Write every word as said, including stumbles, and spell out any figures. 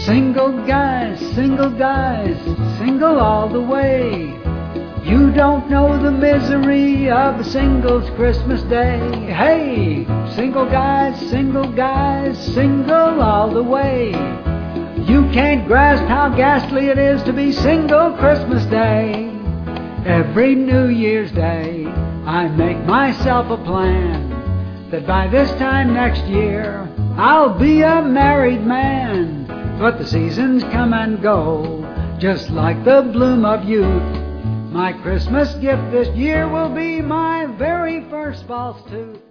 Single guys, single guys, single all the way. You don't know the misery of a single's Christmas day. Hey, single guys, single guys, single all the way. You can't grasp how ghastly it is to be single Christmas Day. Every New Year's Day, I make myself a plan that by this time next year, I'll be a married man. But the seasons come and go, just like the bloom of youth. My Christmas gift this year will be my very first false tooth.